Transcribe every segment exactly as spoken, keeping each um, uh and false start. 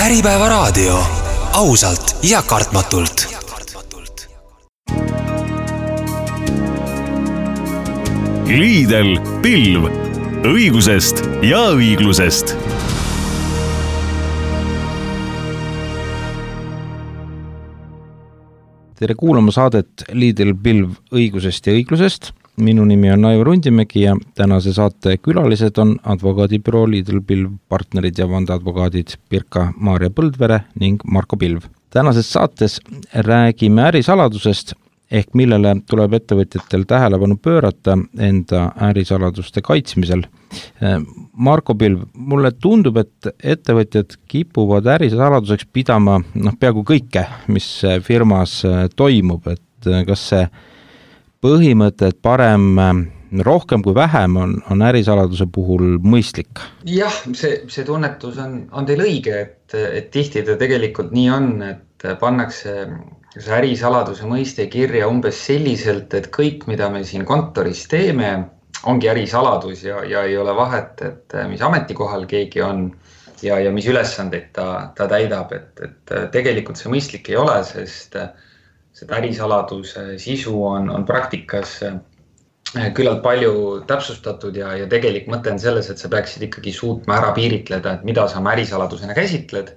Äripäeva raadio. Ausalt ja kartmatult. Lidl Pilv. Õigusest ja õiglusest. Tere kuulama saadet Lidl Pilv õigusest ja õiglusest. Minu nimi on Aivar Undimägi ja tänase saate külalised on advokaadibüroo Lidl Pilv partnerid ja vandeadvokaadid Pirka-Maarja Põldvere ning Marko Pilv. Tänases saates räägime ärisaladusest ehk millele tuleb ettevõtjatel tähelepanu pöörata enda ärisaladuste kaitsmisel. Marko Pilv, mulle tundub, et ettevõtjad kipuvad ärisaladuseks pidama noh, peaaegu kõike, mis firmas toimub, et kas see põhimõte, et parem rohkem kui vähem on, on ärisaladuse puhul mõistlik? Jah, see, see tunnetus on, on teil õige, et, et tihti ta tegelikult nii on, et pannakse see ärisaladuse mõiste kirja umbes selliselt, et kõik, mida me siin kontoris teeme, ongi ärisaladus ja, ja ei ole vahet, et mis ametikohal keegi on ja, ja mis ülesandeid ta, ta täidab, et, et tegelikult see mõistlik ei ole, sest seda ärisaladuse sisu on, on praktikas küllalt palju täpsustatud ja, ja tegelik mõte on selles, et sa peaksid ikkagi suutma ära piiritleda, et mida sa oma ärisaladusena käsitled.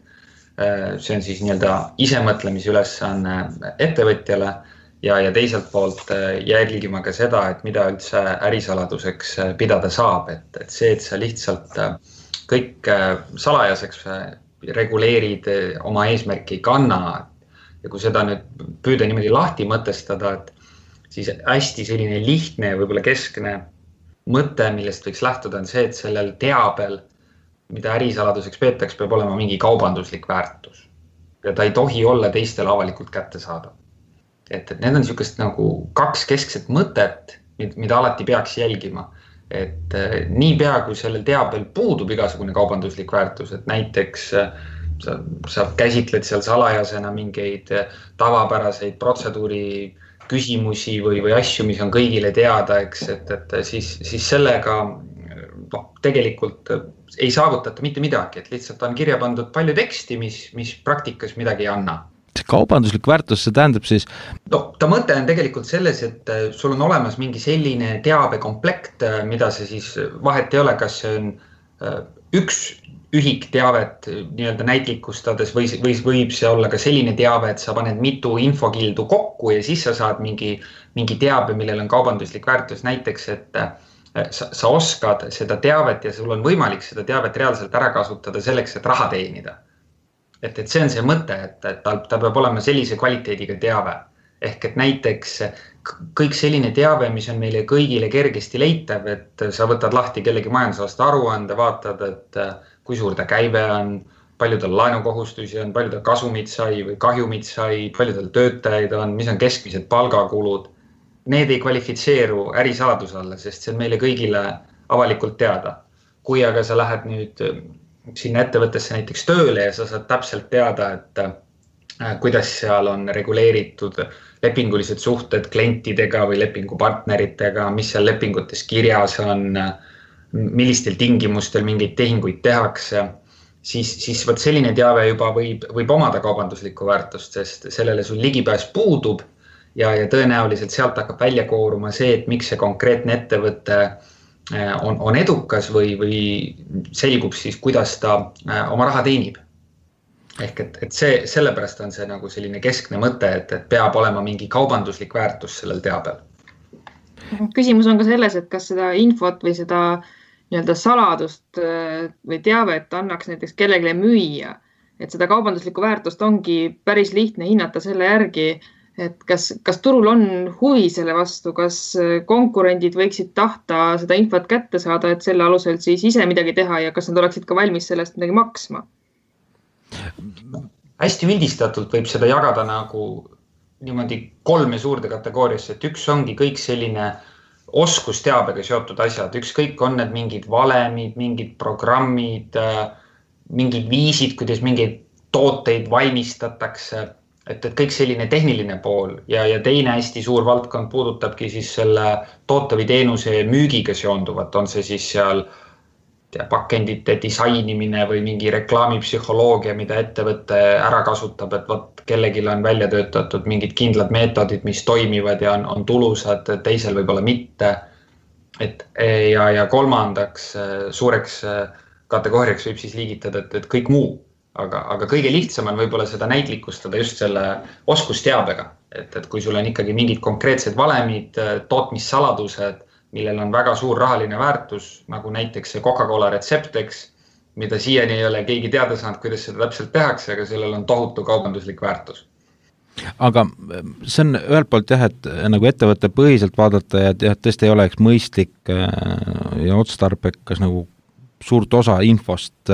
See on siis nii-öelda isemõtlemise ülesanne ettevõtjale ja, ja teiselt poolt jälgima ka seda, et mida üldse ärisaladuseks pidada saab. Et, et see, et sa lihtsalt kõik salajaseks reguleerid, oma eesmärki ei kanna ja kui seda nüüd püüda niimoodi lahti mõtestada, et siis hästi selline lihtne ja võib-olla keskne mõte, millest võiks lähtuda, on see, et sellel teabel mida ärisaladuseks peetaks, peab olema mingi kaubanduslik väärtus. Ja ta ei tohi olla teistele avalikult kätte saada. Et, et need on niisugust nagu kaks keskset mõtet, mida alati peaks jälgima. Et nii pea, kui sellel teabel puudub igasugune kaubanduslik väärtus, et näiteks sa, sa käsitled seal salajasena mingeid tavapäraseid protseduuri küsimusi või, või asju, mis on kõigile teada, eks, et, et siis, siis sellega no, tegelikult ei saavutata mitte midagi, et lihtsalt on kirja pandud palju teksti, mis, mis praktikas midagi ei anna. See kaubanduslik väärtus, see tähendab siis? No, ta mõte on tegelikult selles, et sul on olemas mingi selline teabekomplekt, mida see siis vahet ei ole, kas see on üks ühik teavet nii-öelda näitlikustades või, või võib see olla ka selline teave, et sa paned mitu infokildu kokku ja siis sa saad mingi, mingi teabe, millel on kaubanduslik väärtus, näiteks, et Sa, sa oskad seda teavet ja sul on võimalik seda teavet reaalselt ära kasutada selleks, et raha teenida. Et, et see on see mõte, et, et ta, ta peab olema sellise kvaliteediga teave. Ehk et näiteks kõik selline teave, mis on meile kõigile kergesti leitav, et sa võtad lahti kellegi majandusaasta aruande, vaatad, et kui suur ta käive on, palju tal laenukohustusi on, palju tal kasumid sai või kahjumid sai, palju tal töötajaid on, mis on keskmised palgakulud. Need ei kvalifitseeru ärisaladuse alla, sest see on meile kõigile avalikult teada. Kui aga sa lähed nüüd sinna ettevõttesse näiteks tööle ja sa saad täpselt teada, et kuidas seal on reguleeritud lepingulised suhted klientidega või lepingupartneritega, mis seal lepingutes kirjas on, millistel tingimustel mingeid tehinguid tehakse, siis, siis võt selline teave juba võib, võib omada kaubanduslikku väärtust, sest sellele sul ligipääs puudub. Ja, ja tõenäoliselt sealt hakkab välja kooruma see, et miks see konkreetne ettevõte on, on edukas või, või selgub siis, kuidas ta oma raha teenib. Ehk et, et see, sellepärast on see nagu selline keskne mõte, et, et peab olema mingi kaubanduslik väärtus sellel teabel. Küsimus on ka selles, et kas seda infot või seda nii-öelda saladust või teavet annaks näiteks kellelegi müüa. Et seda kaubanduslikku väärtust ongi päris lihtne hinnata selle järgi, et kas, kas turul on huvi selle vastu, kas konkurendid võiksid tahta seda infot kätte saada, et selle alusel siis ise midagi teha ja kas nad oleksid ka valmis sellest midagi maksma? Hästi üldistatult võib seda jagada nagu niimoodi kolme suurde kategooriasse, et üks ongi kõik selline oskusteabega seotud asjad, ükskõik on need mingid valemid, mingid programmid, mingid viisid, kuidas mingeid tooteid valmistatakse, et, et kõik selline tehniline pool ja, ja teine hästi suur valdkond puudutabki siis selle toote või teenuse müügiga seonduvat, on see siis seal pakendite disainimine või mingi reklaamipsühholoogia, mida ettevõte ära kasutab, et võt, kellelgi on välja töötatud mingid kindlad meetodid, mis toimivad ja on, on tulusad, teisel võib-olla mitte. Et, ja, ja kolmandaks suureks kategooriaks võib siis liigitada, et, et kõik muu, aga, aga kõige lihtsam on võib-olla seda näitlikustada just selle oskusteabega, et, et kui sul on ikkagi mingid konkreetsed valemid, tootmissaladused, millel on väga suur rahaline väärtus, nagu näiteks see Coca-Cola retsepteks, mida siiani ei ole keegi teada saanud, kuidas seda täpselt tehakse, aga sellel on tohutu kaubanduslik väärtus. Aga see on ühelt poolt jah, et nagu ettevõtte põhiselt vaadata ja, ja tõesti ei oleks mõistlik ja otstarbekas nagu suurt osa infost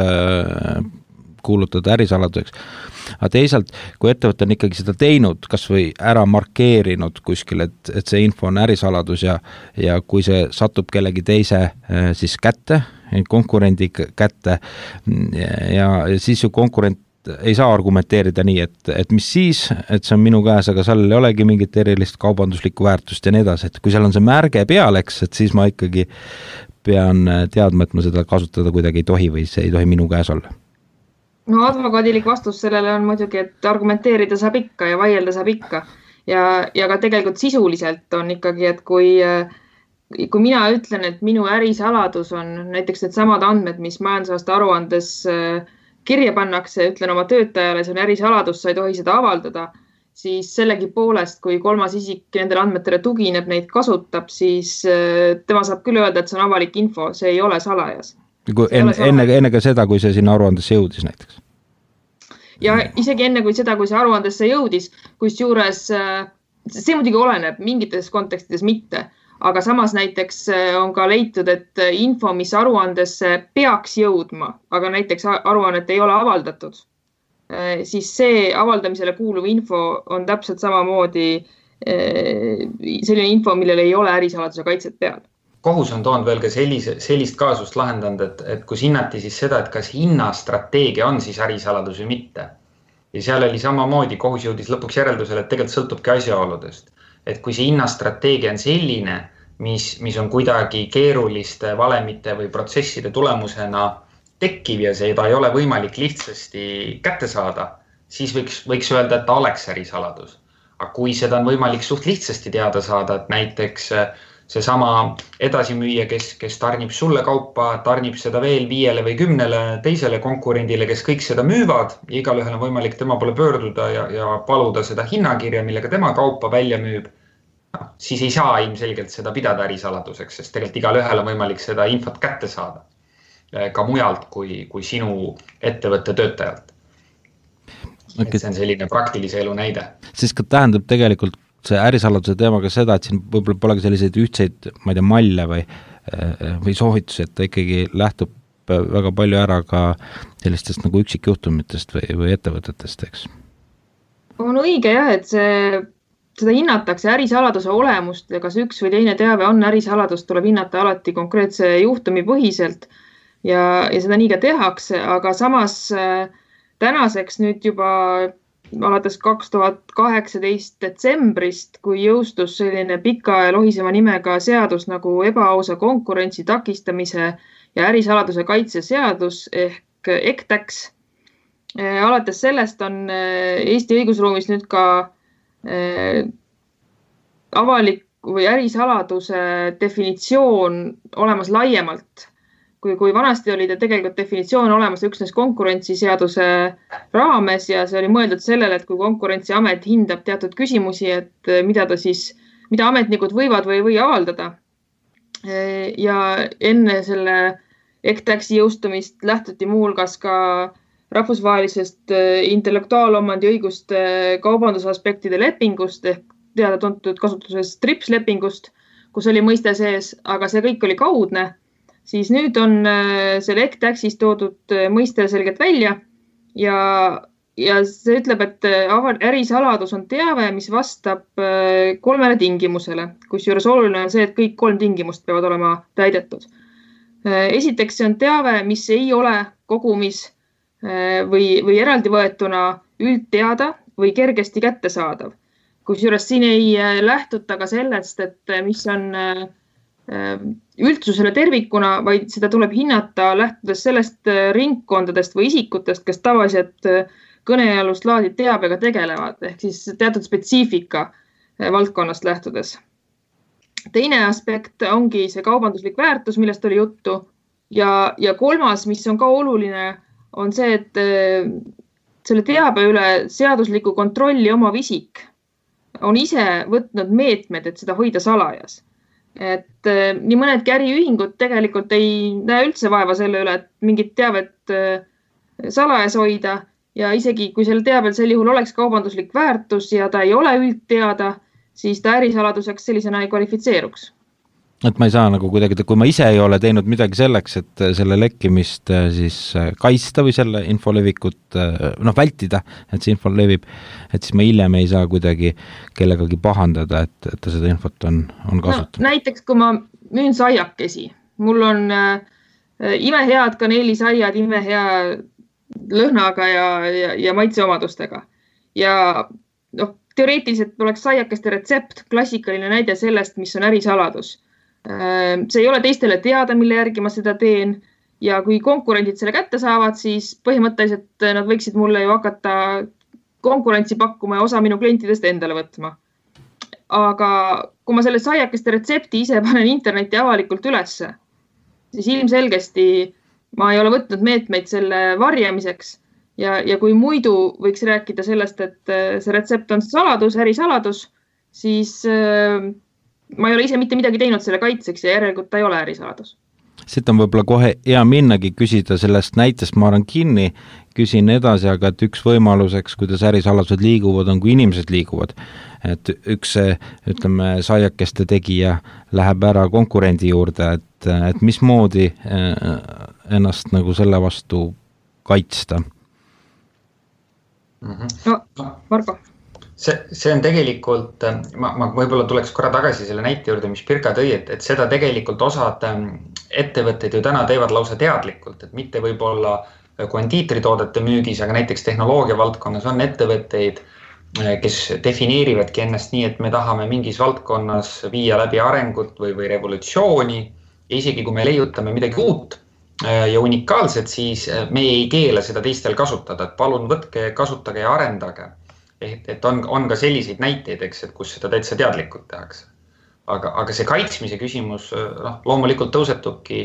kuulutada ärisaladuseks. Aga teisalt, kui ettevõte on ikkagi seda teinud, kas või ära markeerinud kuskil, et, et see info on ärisaladus ja, ja kui see satub kellegi teise siis kätte, konkurendi kätte ja, ja siis ju konkurent ei saa argumenteerida nii, et, et mis siis, et see on minu käes, aga seal ei olegi mingit erilist kaubanduslikku väärtust ja nii edasi, et kui seal on see märge pealeks, et siis ma ikkagi pean teadma, et ma seda kasutada kuidagi ei tohi või see ei tohi minu käes olla. No advokaadilik vastus sellele on muidugi, et argumenteerida saab ikka ja vaielda saab ikka. Ja, ja ka tegelikult sisuliselt on ikkagi, et kui, kui mina ütlen, et minu ärisaladus on näiteks need samad andmed, mis majandusaasta aruandes kirja pannakse, ütlen oma töötajale, see on ärisaladus, sa ei tohi seda avaldada, siis sellegi poolest, kui kolmas isik nendele andmetele tugineb, neid kasutab, siis tema saab küll öelda, et see on avalik info, see ei ole salajas. Enne, enne, enne ka seda, kui see sinna aruandesse jõudis näiteks? Ja isegi enne kui seda, kui see aruandesse jõudis, kus juures, see muidugi oleneb mingites kontekstides mitte, aga samas näiteks on ka leitud, et info, mis aruandesse peaks jõudma, aga näiteks aruannet ei ole avaldatud, siis see avaldamisele kuuluv info on täpselt samamoodi selline info, millel ei ole ärisaladuse kaitset peal. Kohus on toonud veel ka sellise, sellist kaasust lahendanud, et, et kus hinnati siis seda, et kas hinnastrateegia on siis ärisaladus või mitte. Ja seal oli samamoodi, kohus jõudis lõpuks järeldusele, et tegelikult sõltubki asjaoludest. Et kui see hinnastrateegia on selline, mis, mis on kuidagi keeruliste valemite või protsesside tulemusena tekkiv ja seda ei ole võimalik lihtsasti kätte saada, siis võiks, võiks öelda, et ta oleks ärisaladus. Aga kui seda on võimalik suht lihtsasti teada saada, et näiteks see sama edasimüüja, kes, kes tarnib sulle kaupa, tarnib seda veel viiele või kümnele teisele konkurendile, kes kõik seda müüvad. Igal ühel on võimalik tema poole pöörduda ja, ja paluda seda hinnakirja, millega tema kaupa välja müüb. No, siis ei saa ilmselgelt seda pidada ärisaladuseks, sest tegelikult igal ühel on võimalik seda infot kätte saada ka mujalt kui, kui sinu ettevõtte töötajalt. Okay. See on selline praktilise elu näide. Siis ka tähendab tegelikult see ärisaladuse teemaga seda, et siin võib-olla pole selliseid ühtseid, ma ei tea, malle või, või soovitusi, et ta ikkagi lähtub väga palju ära ka sellistest nagu üksikjuhtumitest või, või ettevõtetest, eks? On õige jah, et see, seda hinnatakse ärisaladuse olemust ja kas üks või teine teave on ärisaladus, tuleb hinnata alati konkreetse juhtumi põhiselt ja, ja seda nii ka tehakse, aga samas tänaseks nüüd juba alates kaks tuhat kaheksateist detsembrist, kui jõustus selline pika ja lohisema nimega seadus nagu ebaausa konkurentsi takistamise ja ärisaladuse kaitse seadus ehk E K T A X. Alates sellest on Eesti õigusruumis nüüd ka avalik või ärisaladuse definitsioon olemas laiemalt. Kui, kui vanasti oli tegelikult definitsioon olemas üksnes konkurentsiseaduse raames ja see oli mõeldud sellele, et kui konkurentsiamet hindab teatud küsimusi, et mida ta siis, mida ametnikud võivad või või avaldada. Ja enne selle E K T A X-i jõustumist lähtuti muuhulgas ka rahvusvahelisest intellektuaalomandi õiguste kaubandusaspektide lepingust ehk teada tuntud kasutuses TRIPS lepingust, kus oli mõiste sees, aga see kõik oli kaudne. Siis nüüd on selle E K T A X-is toodud mõiste selgelt välja ja, ja see ütleb, et ärisaladus on teave, mis vastab kolmele tingimusele, kus juures oluline on see, et kõik kolm tingimust peavad olema täidetud. Esiteks see on teave, mis ei ole kogumis või, või eraldi võetuna üldteada või kergesti kättesaadav. Kus juures siin ei lähtuta ka sellest, et mis on üldsusele tervikuna, vaid seda tuleb hinnata lähtudes sellest ringkondadest või isikutest, kes tavaliselt kõnealust laadi teabega tegelevad, ehk siis teatud spetsiifika valdkonnast lähtudes. Teine aspekt ongi see kaubanduslik väärtus, millest oli juttu ja, ja kolmas, mis on ka oluline, on see, et selle teabe üle seadusliku kontrolli omav isik on ise võtnud meetmed, et seda hoida salajas. Et nii mõnedki äriühingud tegelikult ei näe üldse vaeva selle üle, et mingit teavet salajas hoida ja isegi kui selle teabel sel juhul oleks kaubanduslik väärtus ja ta ei ole üldteada, siis ta ärisaladuseks sellisena ei kvalifitseeruks. Et ma ei saa nagu kuidagi, kui ma ise ei ole teinud midagi selleks, et selle lekkimist siis kaitsta või selle infolevikut noh, vältida, et see info levib, et siis ma hiljem ei saa kuidagi kellegagi pahandada, et, et ta seda infot on, on kasutanud. No, näiteks kui ma müün saiakesi, mul on äh, imehead kaneelisaiad, imehea lõhnaga ja, ja, ja maitseomadustega. Ja noh, teoreetiliselt oleks saiakeste retsept klassikaline näide sellest, mis on ärisaladus. See ei ole teistele teada, mille järgi ma seda teen ja kui konkurendid selle kätte saavad, siis põhimõtteliselt nad võiksid mulle ju hakata konkurentsi pakkuma ja osa minu klientidest endale võtma. Aga kui ma selle saiakeste retsepti ise panen interneti avalikult ülesse, siis ilmselgesti ma ei ole võtnud meetmeid selle varjamiseks ja, ja kui muidu võiks rääkida sellest, et see retsept on saladus, ärisaladus, siis ma ei ole ise mitte midagi teinud selle kaitseks ja järelikult ta ei ole ärisaladus. Siit on võib-olla kohe hea minnagi küsida sellest näitest, ma arvan kinni, küsin edasi, aga et üks võimaluseks, kuidas ärisaladused liiguvad, on kui inimesed liiguvad. Et üks, ütleme, saiakeste tegija läheb ära konkurendi juurde, et, et mismoodi ennast nagu selle vastu kaitsta? No, Marko. See, see on tegelikult, ma, ma võib-olla tuleks korra tagasi selle näite juurde, mis Pirka tõi, et, et seda tegelikult osad ettevõtted ju täna teevad lausa teadlikult, et mitte võib-olla kondiitritoodete müügis, aga näiteks tehnoloogia valdkonnas on ettevõtteid, kes defineerivadki ennast nii, et me tahame mingis valdkonnas viia läbi arengut või, või revolutsiooni ja isegi kui me leiutame midagi uut ja unikaalset, siis me ei keela seda teistel kasutada, et palun võtke, kasutage ja arendage. Et, et on, on ka selliseid näiteid, eks, et kus seda täitsa teadlikult tehakse. Aga, aga see kaitsmise küsimus noh, loomulikult tõusetubki,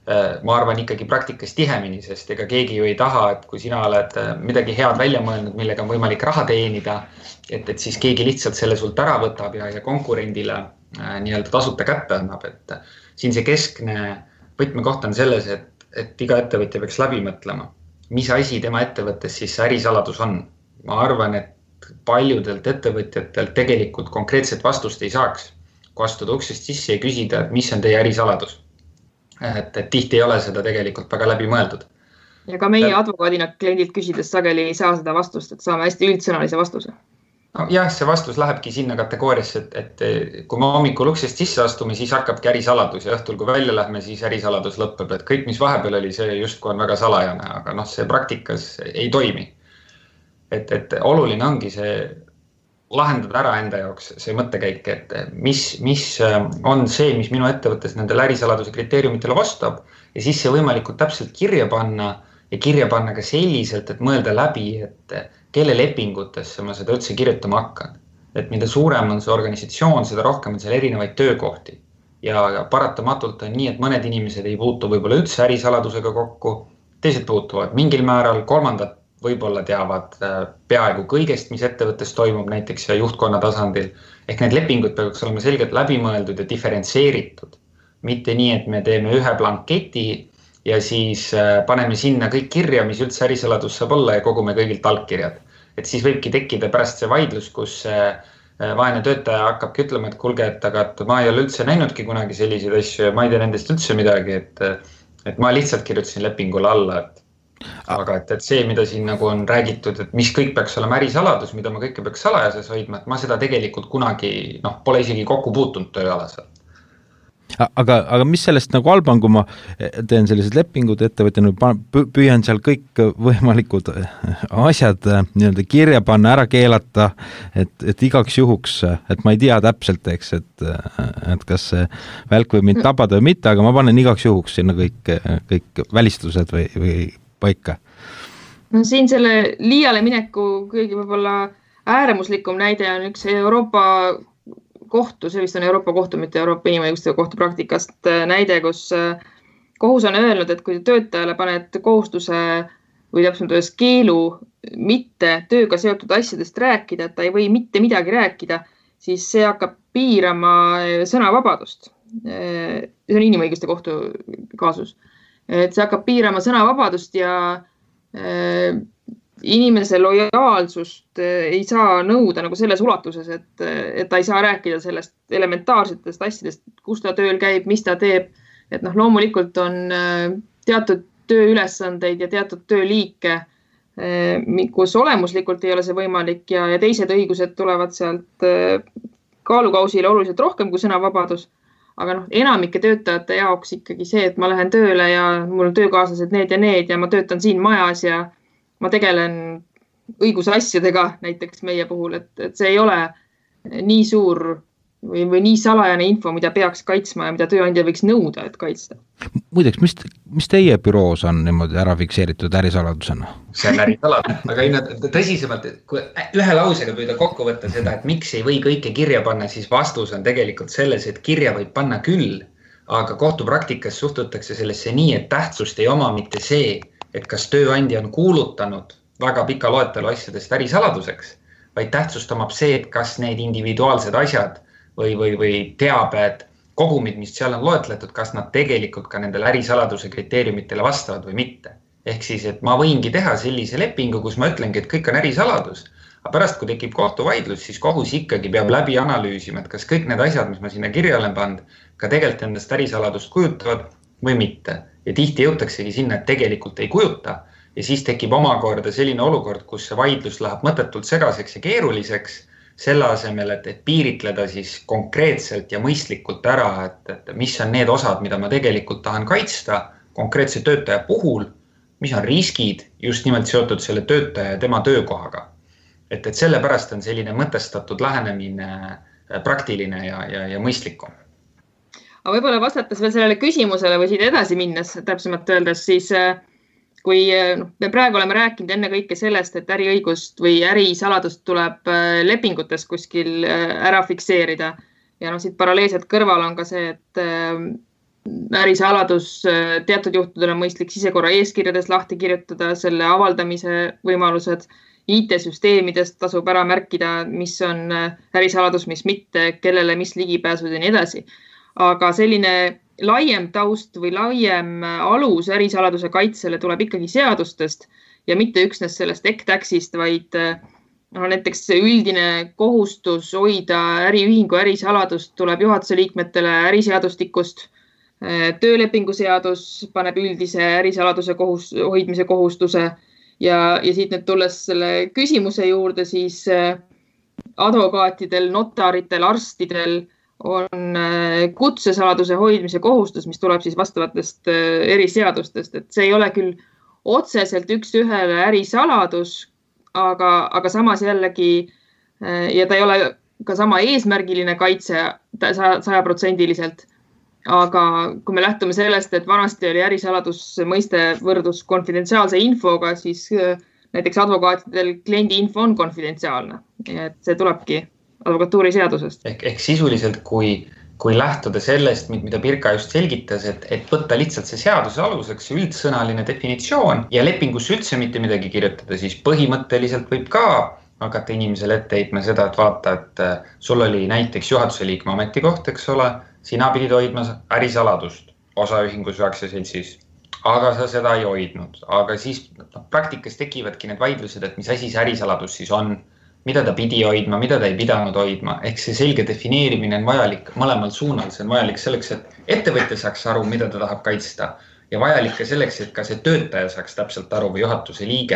ma arvan, ikkagi praktikas tihemini, sest ega keegi ju ei taha, et kui sina oled midagi head välja mõelnud, millega on võimalik raha teenida, et, et siis keegi lihtsalt selle sult ära võtab ja, ja konkurendile nii-öelda tasuta kätte annab. Et siin see keskne võtmekoht on selles, et, et iga ettevõtja peaks läbi mõtlema, mis asi tema ettevõttes siis ärisaladus on. Ma arvan, et paljudelt ettevõtjatelt tegelikult konkreetset vastust ei saaks, kui astuda uksest sisse ja küsida, et mis on teie ärisaladus. Et, et tihti ei ole seda tegelikult väga läbi mõeldud. Ja ka meie advokaadina kliendilt küsides sageli ei saa seda vastust, et saame hästi üldsõnalise vastuse. No, jah, see vastus lähebki sinna kategooriasse, et, et kui me hommikul uksest sisse astume, siis hakkabki ärisaladus ja õhtul, kui välja lähme, siis ärisaladus lõpeb. Et kõik, mis vahepeal oli, see just kui on väga salajane, aga noh, see praktikas ei toimi. Et, et oluline ongi see lahendada ära enda jaoks see mõttekäik, et mis, mis on see, mis minu ettevõttes nendele ärisaladuse kriteeriumitele vastab ja siis see võimalikult täpselt kirja panna ja kirja panna ka selliselt, et mõelda läbi, et kelle lepingutesse ma seda üldse kirjutama hakkan. Et mida suurem on see organisatsioon, seda rohkem on seal erinevaid töökohti ja paratamatult on nii, et mõned inimesed ei puutu võib-olla üldse ärisaladusega kokku, teised puutuvad mingil määral, kolmandad võib-olla teavad peaaegu kõigest, mis ettevõttes toimub näiteks juhtkonna tasandil. Ehk need lepingud peaks olema selgelt läbimõeldud ja diferentseeritud. Mitte nii, et me teeme ühe blanketi ja siis paneme sinna kõik kirja, mis üldse ärisaladus saab olla ja kogume kõigilt allkirjad. Et siis võibki tekkida pärast see vaidlus, kus vaene töötaja hakkabki ütlema, et kulge, et, aga, et ma ei ole üldse näinudki kunagi selliseid asju ja ma ei tea nendest üldse midagi, et, et ma lihtsalt kirjutasin lepingule alla, et aga et, et see, mida siin nagu on räägitud, et mis kõik peaks olema ärisaladus, mida ma kõike peaks salajases hoidma, et ma seda tegelikult kunagi noh, pole isegi kokku puutunud tööalaselt. aga, aga mis sellest nagu halba on, kui ma teen sellised lepingud ettevõtjana, püüan seal kõik võimalikud asjad nii-öelda kirja panna, ära keelata, et, et igaks juhuks, et ma ei tea täpselt, eks, et, et kas see välk võib mind tabada või mitte, aga ma panen igaks juhuks sinna kõik, kõik välistused või, või paika. No siin selle liiale mineku kõigi võib-olla ääremuslikum näide on üks Euroopa kohtu, see vist on Euroopa kohtu, mitte Euroopa inimõiguste kohtu praktikast näide, kus kohus on öelnud, et kui töötajale paned kohustuse või täpselt öeldes keelu mitte tööga seotud asjadest rääkida, et ta ei või mitte midagi rääkida, siis see hakkab piirama sõnavabadust. See on inimõiguste kohtu kaasus. Et see hakkab piirama sõnavabadust ja inimese lojaalsust ei saa nõuda nagu selles ulatuses, et, et ta ei saa rääkida sellest elementaarsetest asjadest, kus ta tööl käib, mis ta teeb. Et noh, loomulikult on teatud tööülesandeid ja teatud tööliike, kus olemuslikult ei ole see võimalik ja, ja teised õigused tulevad sealt kaalukausile oluliselt rohkem kui sõnavabadus. Aga noh, enamike töötajate jaoks ikkagi see, et ma lähen tööle ja mul on töökaaslased need ja need ja ma töötan siin majas ja ma tegelen õigusasjadega näiteks meie puhul, et, et see ei ole nii suur või, või nii salajane info, mida peaks kaitsma ja mida tööandja võiks nõuda, et kaitsta. Muideks, mis, mis teie büroos on niimoodi ära fikseeritud ärisaladusena? See on ärisaladus, aga inna, tõsisemalt, kui ühe lausega püüda kokku võtta seda, et miks ei või kõike kirja panna, siis vastus on tegelikult selles, et kirja võib panna küll, aga kohtupraktikas suhtutakse sellesse nii, et tähtsust ei oma mitte see, et kas tööandja on kuulutanud väga pika loetelu asjadest ärisaladuseks, vaid tähtsust omab see, et kas need individuaalsed asjad või, või, või teabed, kogumid, mis seal on loetletud, kas nad tegelikult ka nendele ärisaladuse kriteeriumitele vastavad või mitte. Ehk siis, et ma võingi teha sellise lepingu, kus ma ütlengi, et kõik on ärisaladus, aga pärast, kui tekib kohtuvaidlus, siis kohus ikkagi peab läbi analüüsima, et kas kõik need asjad, mis ma sinna kirja olen pannud, ka tegelikult endast ärisaladust kujutavad või mitte. Ja tihti jõutaksegi sinna, et tegelikult ei kujuta ja siis tekib omakorda selline olukord, kus see vaidlus läheb mõttetult segaseks ja keeruliseks selle asemel, et, et piiritleda siis konkreetselt ja mõistlikult ära, et, et mis on need osad, mida ma tegelikult tahan kaitsta konkreetse töötaja puhul, mis on riskid just nimelt seotud selle töötaja ja tema töökohaga. Et, et sellepärast on selline mõtestatud lähenemine praktiline ja, ja, ja mõistlikum. Aga võib-olla vastates veel sellele küsimusele või siit edasi minnes, täpsemalt öeldes, siis kui no, me praegu oleme rääkinud enne kõike sellest, et äriõigust või ärisaladust tuleb lepingutes kuskil ära fikseerida ja no, siit paralleelselt kõrval on ka see, et ärisaladus teatud juhtudel on mõistlik sisekorra eeskirjades lahti kirjutada, selle avaldamise võimalused, I T-süsteemidest tasub ära märkida, mis on ärisaladus, mis mitte, kellele mis ligipääsud ja nii edasi. Aga selline laiem taust või laiem alus ärisaladuse kaitsele tuleb ikkagi seadustest ja mitte üksnes sellest E K T A X-ist, vaid no, näiteks üldine kohustus hoida äriühingu ärisaladust tuleb juhatuse liikmetele äriseadustikust. Töölepinguseadus paneb üldise ärisaladuse kohus, hoidmise kohustuse ja, ja siit nüüd tulles selle küsimuse juurde, siis advokaatidel, notaritel, arstidel on kutsesaladuse hoidmise kohustus, mis tuleb siis vastavatest eriseadustest, et see ei ole küll otseselt üks ühele ärisaladus, aga, aga samas jällegi ja ta ei ole ka sama eesmärgiline kaitse sajaprotsendiliselt, aga kui me lähtume sellest, et vanasti oli ärisaladus mõiste võrdus konfidentsiaalse infoga, siis näiteks advokaatidel kliendi info on konfidentsiaalne, et see tulebki advokatuuri seadusest. Ehk, ehk sisuliselt, kui, kui lähtuda sellest, mida Pirka just selgitas, et, et võtta lihtsalt see seaduse aluseks üldsõnaline definitsioon ja lepingusse üldse mitte midagi kirjutada, siis põhimõtteliselt võib ka hakata inimesele ette heitma seda, et vaata, et sul oli näiteks juhatuse liikme ametikoht, eks ole, sina pidid hoidma ärisaladust osaühingus või aktsiaseltsis, aga sa seda ei hoidnud. Aga siis no, praktikas tekivadki need vaidlused, et mis asi see ärisaladus siis on, mida ta pidi hoidma, mida ta ei pidanud hoidma. Ehk see selge defineerimine on vajalik mõlemal suunal. See on vajalik selleks, et ettevõtja saaks aru, mida ta tahab kaitsta ja vajalik ka selleks, et ka see töötaja saaks täpselt aru või juhatuse liige.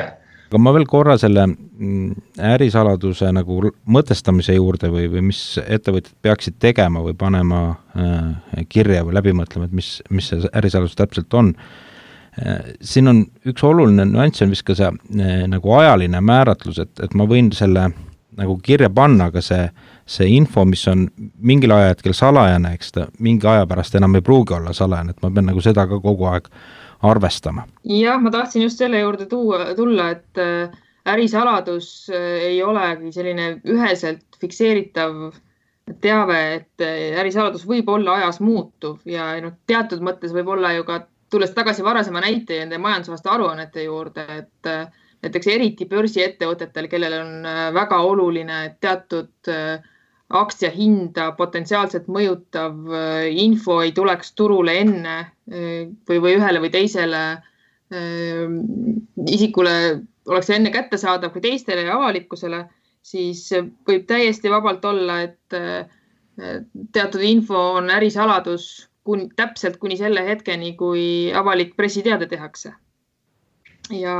aga ma veel korra selle ärisaladuse nagu mõtestamise juurde või, või mis ettevõtjad peaksid tegema või panema äh, kirja või läbi mõtlema, et mis, mis see ärisaladus täpselt on. Äh, siin on üks oluline nüanss on vist ka see äh, nagu ajaline määratlus, et, et ma võin selle nagu kirja panna, aga see, see info, mis on mingil ajahetkel salajane, eks ta mingi aja pärast enam ei pruugi olla salajane, et ma pean nagu seda ka kogu aeg arvestama. Jah, ma tahtsin just selle juurde tuua, tulla, et ärisaladus ei olegi selline üheselt fikseeritav teave, et ärisaladus võib olla ajas muutuv ja no, teatud mõttes võib olla ju ka, tulles tagasi varasema näite nende majandusaasta aruannete juurde, et näiteks eriti börsiettevõtetel, kellel on väga oluline teatud aktsia hinda potentsiaalselt mõjutav info ei tuleks turule enne või, või ühele või teisele isikule oleks enne kättesaadav kui teistele ja avalikkusele, siis võib täiesti vabalt olla, et teatud info on ärisaladus kuni, täpselt kuni selle hetkeni, kui avalik pressiteade tehakse. Ja,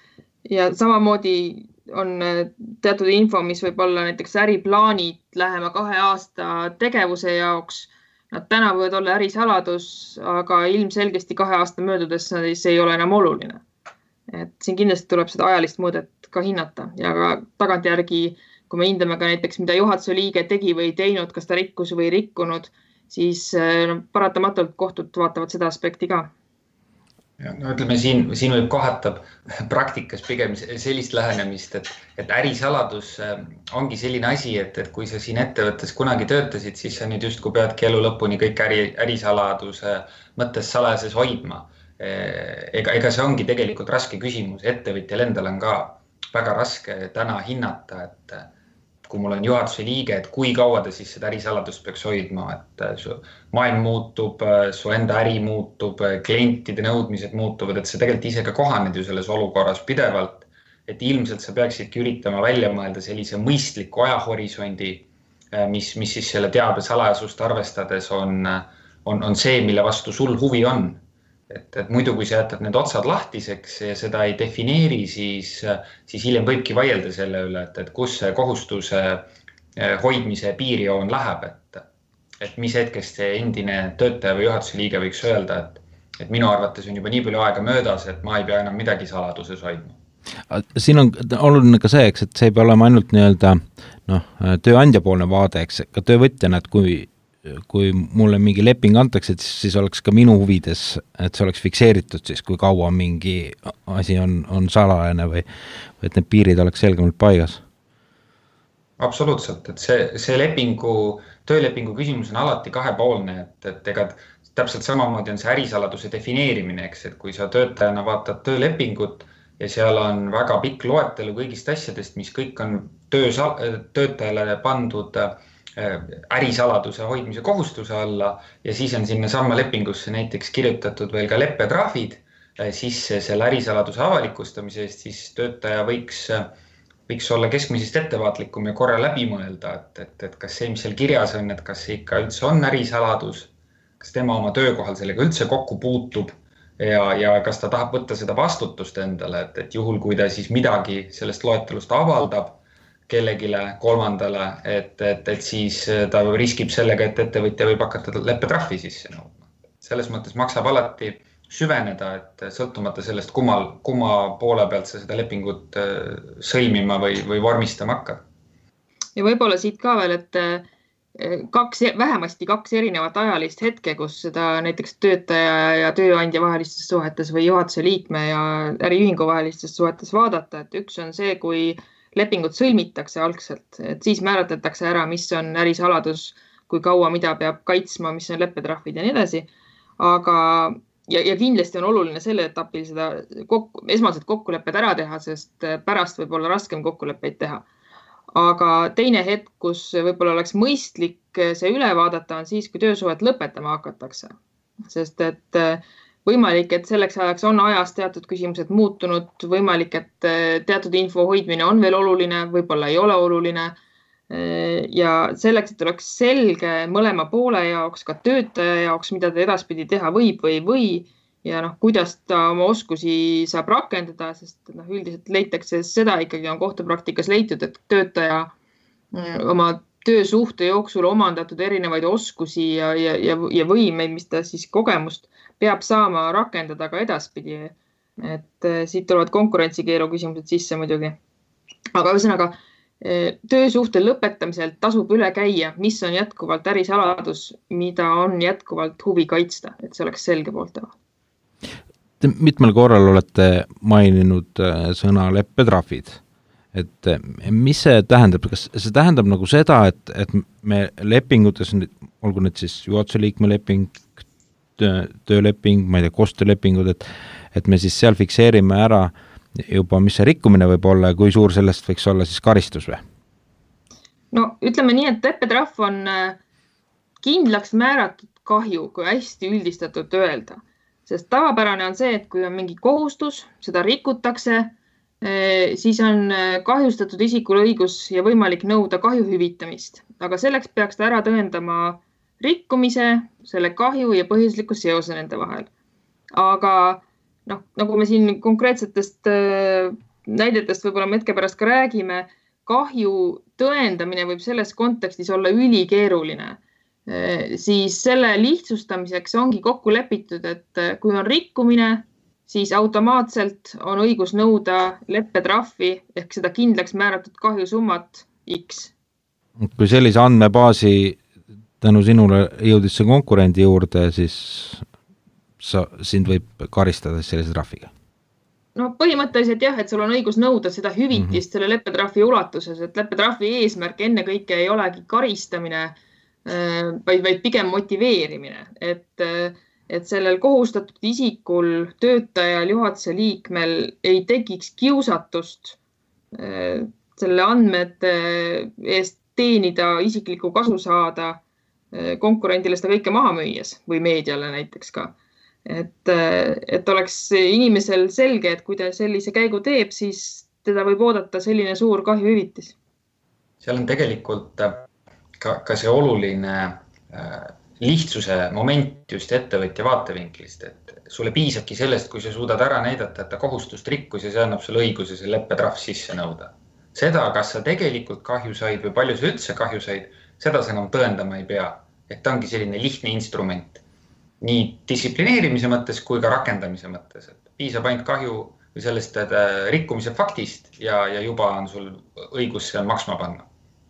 ja samamoodi on teatud info, mis võib olla näiteks äriplaanid lähema kahe aasta tegevuse jaoks. Nad täna võivad olla ärisaladus, aga ilmselgesti kahe aasta möödudes see ei ole enam oluline. Et siin kindlasti tuleb seda ajalist mõõdet ka hinnata ja ka tagantjärgi, kui me hindame ka näiteks, mida juhatuse liige tegi või teinud, kas ta rikkus või rikkunud, siis no, paratamatult kohtud vaatavad seda aspekti ka. Ja, no ütleme, siin, siin võib kohata praktikas pigem sellist lähenemist, et, et ärisaladus ongi selline asi, et, et kui sa siin ettevõttes kunagi töötasid, siis sa nüüd just kui peadki elu lõpuni kõik äri, ärisaladuse mõttes salajases hoidma. Ega, ega see ongi tegelikult raske küsimus. Ettevõtjal endal on ka väga raske täna hinnata, et kui mul on juhatuse liige, et kui kaua ta siis seda ärisaladust peaks hoidma, et su maailm muutub, su enda äri muutub, klientide nõudmised muutuvad, et sa tegelikult ise ka kohaned ju selles olukorras pidevalt, et ilmselt sa peaksidki üritama välja mõelda sellise mõistliku ajahorisondi, mis, mis siis selle teabe salajasust arvestades on, on, on see, mille vastu sul huvi on. Et, et muidu, kui sa jätad need otsad lahtiseks ja seda ei defineeri, siis, siis hiljem võibki vaielda selle üle, et, et kus see kohustuse hoidmise piirjoon läheb, et, et mis hetkest see endine töötaja või juhatuse liige võiks öelda, et, et minu arvates on juba nii palju aega möödas, et ma ei pea enam midagi saladuses hoidma. Siin on oluline ka see, eks, et see ei pea olema ainult nii-öelda noh, tööandjapoolne vaade, eks, ka töövõtjana, et kui kui mulle mingi leping antakse, siis oleks ka minu huvides, et see oleks fikseeritud siis, kui kaua mingi asi on, on salajane või, või et need piirid oleks selgemalt paigas. Absoluutselt, et see, see lepingu, töölepingu küsimus on alati kahepoolne, et, et ega täpselt samamoodi on see ärisaladuse defineerimine, eks, et kui sa töötajana vaatad töölepingut ja seal on väga pikk loetelu kõigist asjadest, mis kõik on töö, töötajale pandud ärisaladuse hoidmise kohustuse alla ja siis on sinna samma lepingusse näiteks kirjutatud veel ka leppetrahvid sisse selle ärisaladuse avalikustamise eest, siis töötaja võiks, võiks olla keskmisest ettevaatlikum ja korra läbi mõelda, et, et, et kas see, mis seal kirjas on, et kas see ikka üldse on ärisaladus, kas tema oma töökohal sellega üldse kokku puutub ja, ja kas ta tahab võtta seda vastutust endale, et, et juhul, kui ta siis midagi sellest loetelust avaldab kellegile kolmandale, et, et, et siis ta riskib sellega, et ettevõtja võib hakata leppetrahvi sisse nõudma. Selles mõttes maksab alati süveneda, et sõltumata sellest, kummal, kumma poole pealt sa seda lepingut sõlmima või, või vormistama hakkad. Ja võib-olla siit ka veel, et kaks, vähemasti kaks erinevat ajalist hetke, kus seda näiteks töötaja ja tööandja vahelistes suhetes või juhatuse liikme ja äriühingu vahelistes suhetes vaadata, et üks on see, kui lepingut sõlmitakse algselt, et siis määratletakse ära, mis on ärisaladus, kui kaua mida peab kaitsma, mis on leppetrahvid ja nii edasi. Aga ja, ja kindlasti on oluline selle etapil seda kokku, esmased kokkulepped ära teha, sest pärast võib olla raskem kokkuleppeid teha. Aga teine hetk, kus võib-olla oleks mõistlik see üle vaadata, on siis, kui töösuhet lõpetama hakatakse. Sest et võimalik, et selleks ajaks on ajas teatud küsimused muutunud, võimalik, et teatud info hoidmine on veel oluline, võib-olla ei ole oluline. Ja selleks, et oleks selge mõlema poole jaoks, ka töötaja jaoks, mida ta edaspidi teha võib või või, ja noh, kuidas ta oma oskusi saab rakendada, sest noh, üldiselt leitakse seda ikkagi on kohtupraktikas leitud, et töötaja oma töösuhte jooksul omandatud erinevaid oskusi ja, ja, ja, ja võimeid, mis ta siis kogemust peab saama rakendada ka edaspidi. Et siit tulevad konkurentsikeeru küsimused sisse muidugi. Aga ühesõnaga, töösuhte lõpetamisel tasub üle käia, mis on jätkuvalt ärisaladus, mida on jätkuvalt huvi kaitsta, et see oleks selge poolte vahel. Te mitmel korral olete maininud sõna leppetrahvid, et mis see tähendab, kas see tähendab nagu seda, et, et me lepingutes, olgu need siis juhatuse liikme leping, tööleping, ma ei tea, koostöölepingud, et, et me siis seal fikseerime ära juba, mis see rikkumine võib olla ja kui suur sellest võiks olla siis karistus või? No ütleme nii, et leppetrahv on kindlaks määratud kahju, kui hästi üldistatud öelda. Sest tavapärane on see, et kui on mingi kohustus, seda rikutakse, siis on kahjustatud isikul õigus ja võimalik nõuda kahju hüvitamist. Aga selleks peaks ta ära tõendama rikkumise, selle kahju ja põhjusliku seose nende vahel. Aga noh, nagu me siin konkreetsetest näidetest võib-olla hetke pärast ka räägime, kahju tõendamine võib selles kontekstis olla ülikeeruline. Siis selle lihtsustamiseks ongi kokku lepitud, et kui on rikkumine, siis automaatselt on õigus nõuda leppetrahvi ehk seda kindlaks määratud kahjusummat X. Kui sellise andmebaasi tänu sinule jõudis see konkurendi juurde, siis sa, sind võib karistada sellise trahviga? No põhimõtteliselt jah, et sul on õigus nõuda seda hüvitist mm-hmm. selle leppetrahvi ulatuses, et leppetrahvi eesmärk enne kõike ei olegi karistamine, vaid, vaid pigem motiveerimine, et, et sellel kohustatud isikul, töötajal, juhatuse liikmel ei tekiks kiusatust selle andmete eest teenida, isiklikku kasu saada, konkurendile seda kõike maha müües või meediale näiteks ka. Et, et oleks inimesel selge, et kui ta sellise käigu teeb, siis teda võib oodata selline suur kahjuhüvitis. Seal on tegelikult ka, ka see oluline äh, lihtsuse moment just ettevõtja vaatevinklist, et sulle piisabki sellest, kui sa suudad ära näidata, et ta kohustust rikkus ja see annab sulle õiguse see leppetrahv sisse nõuda. Seda, kas sa tegelikult kahju said või palju sa üldse kahju said, seda sa enam tõendama ei pea. Et ta ongi selline lihtne instrument nii distsiplineerimise mõttes kui ka rakendamise mõttes. Et piisab ainult kahju või sellest rikkumise faktist ja, ja juba on sul õigus seal maksma panna.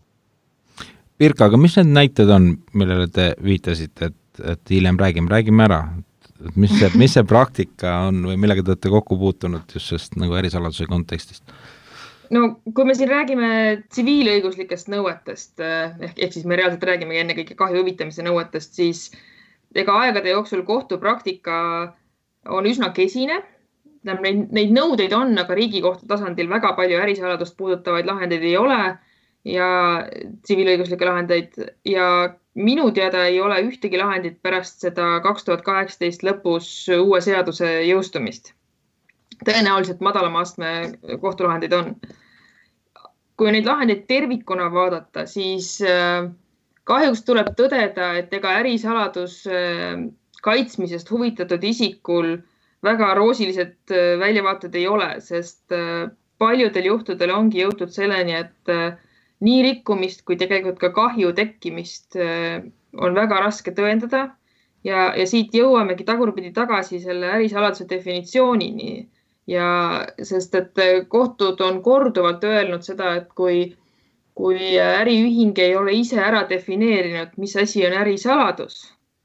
Pirka, aga mis need näited on, millele te viitasite, et, et hiljem räägime, räägime ära? Et mis, see, mis see praktika on või millega te olete kokku puutunud just sest nagu ärisaladuse kontekstist? No kui me siin räägime tsiviilõiguslikest nõuetest, ehk, ehk siis me reaalselt räägime enne kõige kahju hüvitamise nõuetest, siis ega aegade jooksul kohtupraktika on üsna kesine. Neid, neid nõudeid on, aga Riigikohtu tasandil väga palju ärisaladust puudutavaid lahendeid ei ole ja tsiviilõiguslikke lahendeid ja minu teada ei ole ühtegi lahendit pärast seda kaks tuhat kaheksateist lõpus uue seaduse jõustumist. Tõenäoliselt madalama astme kohtulahendeid on. Kui neid lahendeid tervikuna vaadata, siis kahjuks tuleb tõdeda, et ega ärisaladus kaitsmisest huvitatud isikul väga roosilised väljavaated ei ole, sest paljudel juhtudel ongi jõutud selleni, et nii rikkumist kui tegelikult ka kahju tekkimist on väga raske tõendada ja, ja siit jõuamegi tagurpidi tagasi selle ärisaladuse definitsioonini. Ja sest, et kohtud on korduvalt öelnud seda, et kui, kui äriühing ei ole ise ära defineerinud, mis asi on ärisaladus,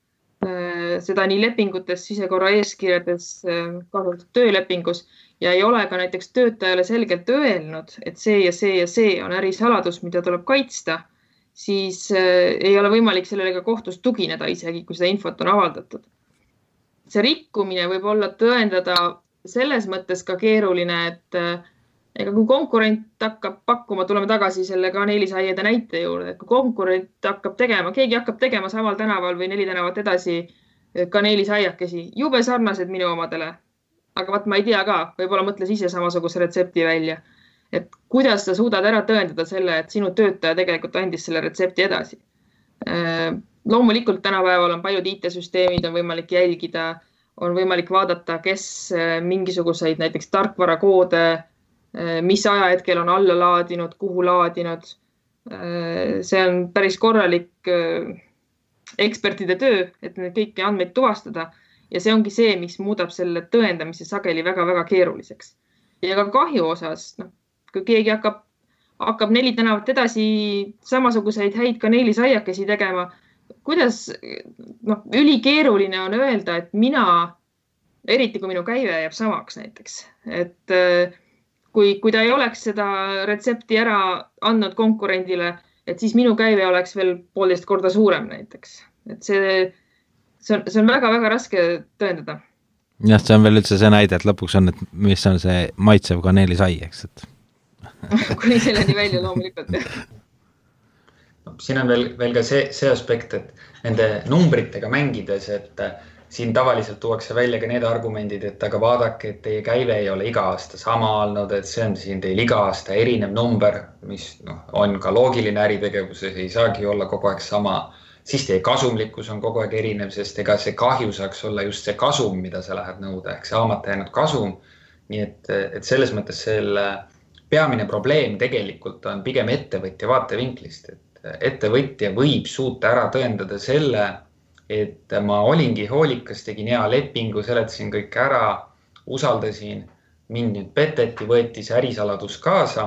seda nii lepingutes, sisekorra eeskirjades, kasutatud töölepingus ja ei ole ka näiteks töötajale selgelt öelnud, et see ja see ja see on ärisaladus, mida tuleb kaitsta, siis ei ole võimalik sellele ka kohtus tugineda isegi, kui seda infot on avaldatud. See rikkumine võib olla tõendada selles mõttes ka keeruline, et ega kui konkurent hakkab pakkuma, tuleme tagasi selle kaneelisaiade näite juurde, et kui konkurent hakkab tegema, keegi hakkab tegema samal tänaval või neli tänavat edasi kaneelisaiakesi, jube sarnased minu omadele, aga vaat ma ei tea ka, võib-olla mõtles ise samasuguse retsepti välja, et kuidas sa suudad ära tõendada selle, et sinu töötaja tegelikult andis selle retsepti edasi. Loomulikult tänapäeval on paljud I T-süsteemid on võimalik jälgida, on võimalik vaadata, kes mingisuguseid näiteks tarkvarakoode, mis ajahetkel on alla laadinud, kuhu laadinud. See on päris korralik ekspertide töö, et need kõiki andmeid tuvastada ja see ongi see, mis muudab selle tõendamise sageli väga-väga keeruliseks. Ja ka kahju osas, no, kui keegi hakkab, hakkab neli tänavat edasi samasuguseid häid kaneelisaiakesi tegema, kuidas no, ülikeeruline on öelda, et mina, eriti kui minu käive jääb samaks näiteks, et kui, kui ta ei oleks seda retsepti ära andnud konkurendile, et siis minu käive oleks veel poolteist korda suurem näiteks. Et see, see on, see on väga-väga raske tõendada. Jah, see on veel üldse see näide, et lõpuks on, et mis on see maitsev kaneelisai, eks, et kuni selleni välja loomulikult. No, siin on veel, veel ka see, see aspekt, et nende numbritega mängides, et siin tavaliselt tuuakse välja ka need argumendid, et aga vaadake, et teie käive ei ole iga aasta sama olnud, et see on siin teil iga aasta erinev number, mis no, on ka loogiline äritegevuses, ei saagi olla kogu aeg sama, siis teie kasumlikkus on kogu aeg erinev, sest ega see kahju saaks olla just see kasum, mida sa lähed nõuda, ehk saamata jäänud kasum. Nii et, et selles mõttes selle peamine probleem tegelikult on pigem ettevõtja vaatevinklist, et ettevõtja võib suuta ära tõendada selle, et ma olingi hoolikas, tegin hea lepingu, seletasin kõik ära, usaldasin, mind nüüd peteti, võeti see ärisaladus kaasa.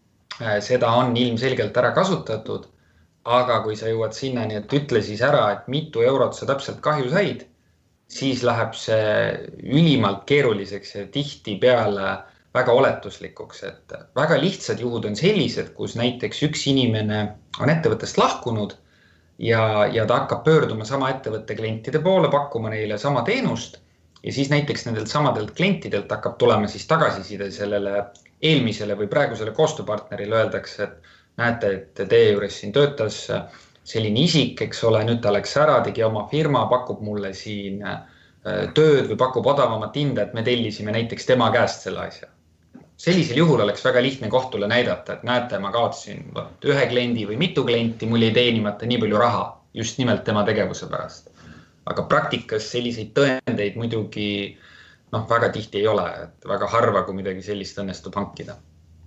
Seda on ilmselgelt ära kasutatud, aga kui sa jõuad sinnani, et ütle siis ära, et mitu eurot sa täpselt kahju said, siis läheb see ülimalt keeruliseks ja tihti peale väga oletuslikuks. Et väga lihtsad juhud on sellised, kus näiteks üks inimene on ettevõttest lahkunud, Ja, ja ta hakkab pöörduma sama ettevõtte klientide poole, pakkuma neile sama teenust ja siis näiteks nendelt samadelt klientidelt hakkab tulema siis tagasiside sellele eelmisele või praegusele koostööpartnerile öeldakse, et näete, et teie juures siin töötas selline isik, eks ole, nüüd ta läks ära, tegi oma firma, pakub mulle siin tööd või pakub odavamat hinda, et me tellisime näiteks tema käest selle asja. Sellisel juhul oleks väga lihtne kohtule näidata, et näete, ma kaotasin ühe kliendi või mitu klienti, mul ei teenimata nii palju raha, just nimelt tema tegevuse pärast. Aga praktikas selliseid tõendeid muidugi noh, väga tihti ei ole, et väga harva, kui midagi sellist õnnestub hankida.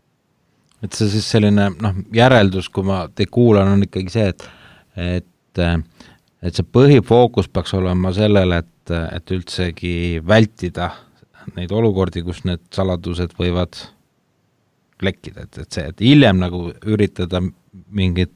Et see siis selline noh, järeldus, kui ma te kuulan, on ikkagi see, et, et, et see põhifookus peaks olema sellele, et, et üldsegi vältida neid olukordi, kus need saladused võivad lekkida, et, et see, et hiljem nagu üritada mingit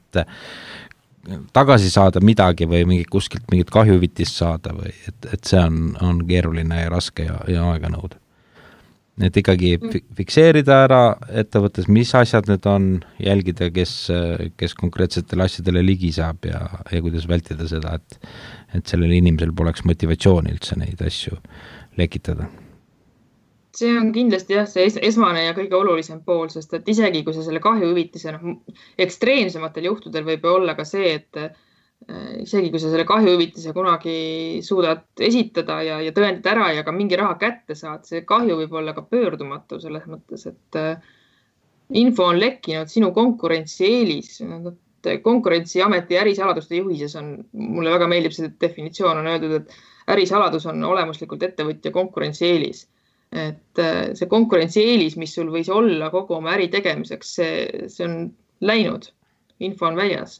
tagasi saada midagi või mingi kuskilt mingit kahjuvitist saada või et, et see on, on keeruline ja raske ja, ja aega nõuda. Et ikkagi fikseerida ära ettevõttes, mis asjad need on, jälgida, kes, kes konkreetsetele asjadele ligi saab ja, ja kuidas vältida seda, et, et sellel inimesel poleks motivatsiooni üldse neid asju lekitada. See on kindlasti jah, see esmane ja kõige olulisem pool, sest et isegi kui see selle kahjuhüvitise no, ekstreemsematel juhtudel võib olla ka see, et isegi kui sa selle kahjuhüvitise kunagi suudad esitada ja, ja tõendada ära ja ka mingi raha kätte saad, see kahju võib olla ka pöördumatu selles mõttes, et info on lekkinud sinu konkurentsieelis. Konkurentsiameti ärisaladuste juhises on, mulle väga meeldib see definitsioon, on öeldud, et ärisaladus on olemuslikult ettevõtja konkurentsieelis. Et see konkurentsieelis, mis sul võis olla kogu oma äri tegemiseks, see, see on läinud, info on väljas.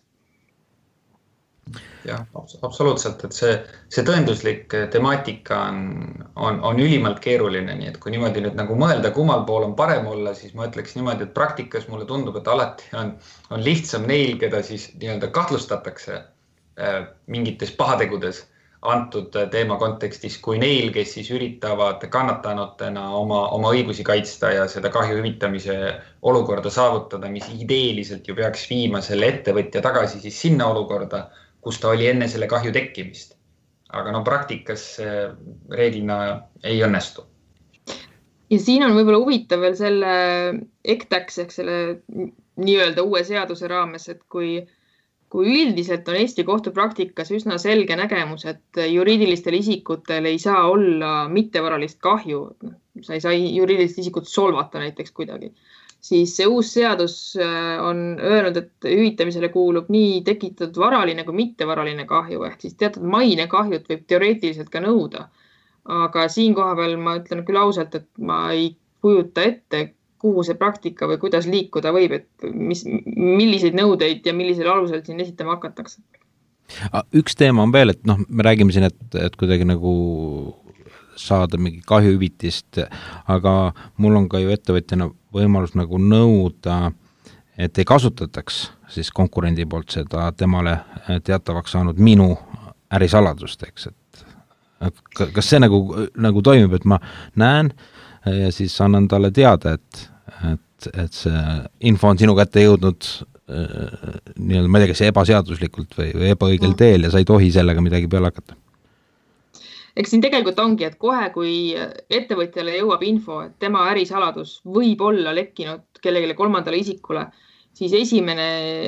Jah, absoluutselt, et see, see tõenduslik temaatika on, on, on ülimalt keeruline, nii et kui niimoodi nüüd nagu mõelda, kummal pool on parem olla, siis ma ütleks niimoodi, et praktikas mulle tundub, et alati on, on lihtsam neil, keda siis nii-öelda kahtlustatakse äh, mingites pahategudes antud teema kontekstis, kui neil, kes siis üritavad kannatanutena oma, oma õigusi kaitsta ja seda kahju hüvitamise olukorda saavutada, mis ideeliselt ju peaks viima selle ettevõtja tagasi siis sinna olukorda, kus ta oli enne selle kahju tekkimist. Aga no praktikas reeglina ei õnnestu. Ja siin on võib-olla huvitav veel selle E C T A X ehk selle nii-öelda uue seaduse raames, et kui Kui üldiselt on Eesti kohtupraktikas üsna selge nägemus, et juriidilistel isikutel ei saa olla mittevaralist kahju, sa ei saa juriidilist isikut solvata näiteks kuidagi, siis see uus seadus on öelnud, et hüvitamisele kuulub nii tekitatud varaline kui mittevaraline kahju, ehk siis teatud maine kahjut võib teoreetiliselt ka nõuda. aga siin koha peal ma ütlen küll ausalt, et ma ei kujuta ette, kuhu see praktika või kuidas liikuda võib, et mis, milliseid nõudeid ja millisel alusel siin esitama hakatakse. Üks teema on veel, et noh, me räägime siin, et, et kuidagi nagu saada mingi kahjuhüvitist, aga mul on ka ju ettevõtjana võimalus nagu nõuda, et ei kasutataks siis konkurendi poolt seda temale teatavaks saanud minu ärisaladust, eks, et, et kas see nagu, nagu toimib, et ma näen ja siis annan talle teada, et et, et see info on sinu kätte jõudnud äh, nii-öelda, ma ei tea, kas ebaseaduslikult või, või ebaõigel teel ja sa ei tohi sellega midagi peale hakata. Eks siin tegelikult ongi, et kohe, kui ettevõtjale jõuab info, et tema ärisaladus võib olla lekkinud kellegile kolmandale isikule, siis esimene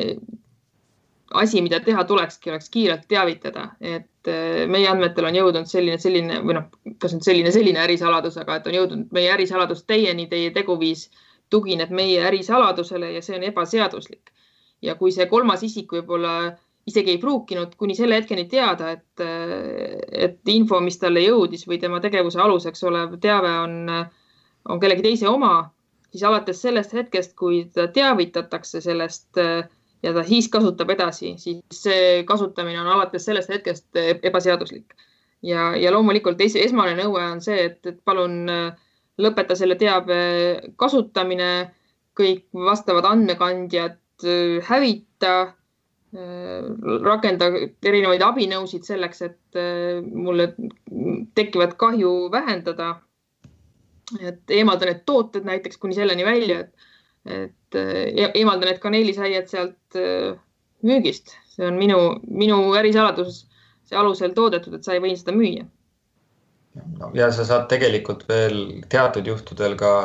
asi, mida teha tulekski, oleks kiirelt teavitada, et meie andmetel on jõudnud selline, selline, või noh, kas on selline, selline ärisaladus, aga et on jõudnud meie ärisaladus teieni, teie teguviis tugineb meie ärisaladusele ja see on ebaseaduslik. Ja kui see kolmas isik võib-olla isegi ei pruukinud kuni selle hetkeni teada, et, et info, mis talle jõudis või tema tegevuse aluseks olev teave on, on kellegi teise oma, siis alates sellest hetkest, kui ta teavitatakse sellest ja ta siis kasutab edasi, siis see kasutamine on alates sellest hetkest ebaseaduslik. Ja, ja loomulikult es, esmane nõue on see, et, et palun lõpeta selle teabe kasutamine, kõik vastavad andmekandjad hävita, rakenda erinevaid abinõusid selleks, et mulle tekivad kahju vähendada. Et eemalda need tooted näiteks kuni selleni välja, et, et eemalda need kaneelisaiad sealt müügist. See on minu, minu ärisaladus see alusel toodetud, et sa ei või seda müüa. Ja sa saad tegelikult veel teatud juhtudel ka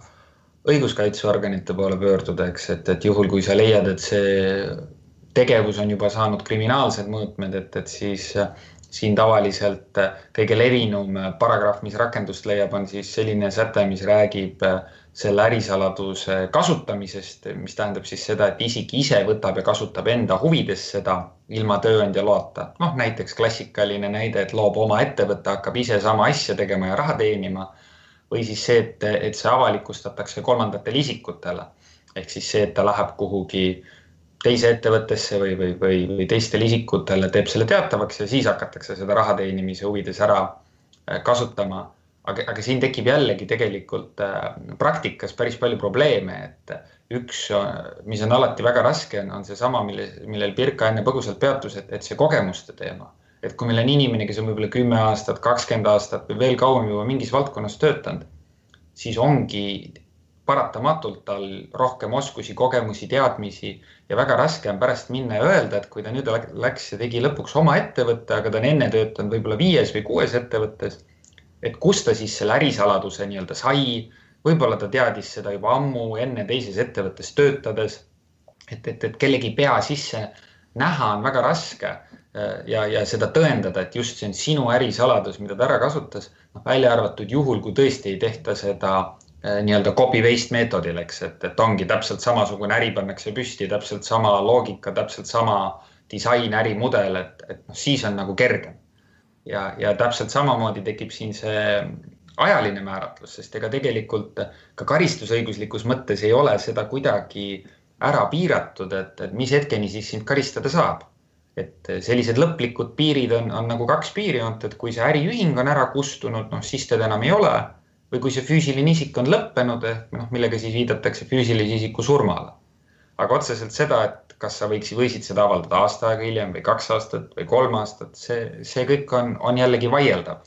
õiguskaitseorganite poole pöörduda, eks, et, et juhul, kui sa leiad, et see tegevus on juba saanud kriminaalsed mõõtmed, et, et siis siin tavaliselt kõige levinum paragrahv, mis rakendust leiab, on siis selline säte, mis räägib selle ärisaladuse kasutamisest, mis tähendab siis seda, et isik ise võtab ja kasutab enda huvides seda ilma tööandja loata. Noh, näiteks klassikaline näide, et loob oma ettevõtte, hakkab ise sama asja tegema ja raha teenima. Või siis see, et, et see avalikustatakse kolmandatele isikutele. Ehk siis see, et ta läheb kuhugi teise ettevõttesse või, või, või, või teistele isikutele, teeb selle teatavaks ja siis hakatakse seda raha teenimise huvides ära kasutama. Aga, aga siin tekib jällegi tegelikult praktikas päris palju probleeme, et üks, mis on alati väga raske, on see sama, mille, millel Pirka enne põgusalt peatus, et, et see kogemuste teema. Et kui meil on inimene, kes on võib-olla kümme aastat, kakskümmend aastat või veel kauem juba mingis valdkonnas töötanud, siis ongi paratamatult tal rohkem oskusi, kogemusi, teadmisi ja väga raske on pärast minna ja öelda, et kui ta nüüd läks ja tegi lõpuks oma ettevõtte, aga ta on enne töötanud võib-olla viies või kuues ettevõttes, et kus ta siis selle ärisaladuse nii-öelda sai, võib-olla ta teadis seda juba ammu enne teises ettevõttes töötades, et, et, et kellegi pea sisse näha on väga raske ja, ja seda tõendada, et just see on sinu ärisaladus, mida ta ära kasutas, no, välja arvatud juhul, kui tõesti ei tehta seda nii-öelda copy-paste meetodil, eks, et, et ongi täpselt samasugune äri pannakse püsti, täpselt sama loogika, täpselt sama disain, ärimudel, et, et no, siis on nagu kergem. Ja, ja täpselt samamoodi tekib siin see ajaline määratlus, sest ega tegelikult ka karistusõiguslikus mõttes ei ole seda kuidagi ära piiratud, et, et mis hetkeni siis sind karistada saab. Et sellised lõplikud piirid on, on nagu kaks piiri, et kui see äriühing on ära kustunud, no, siis teda enam ei ole, või kui see füüsiline isik on lõppenud, no, millega siis viidatakse füüsilise isiku surmale. Aga otseselt seda, et kas sa võiksid, võisid seda avaldada aasta aega hiljem või kaks aastat või kolm aastat, see, see kõik on, on jällegi vaieldav.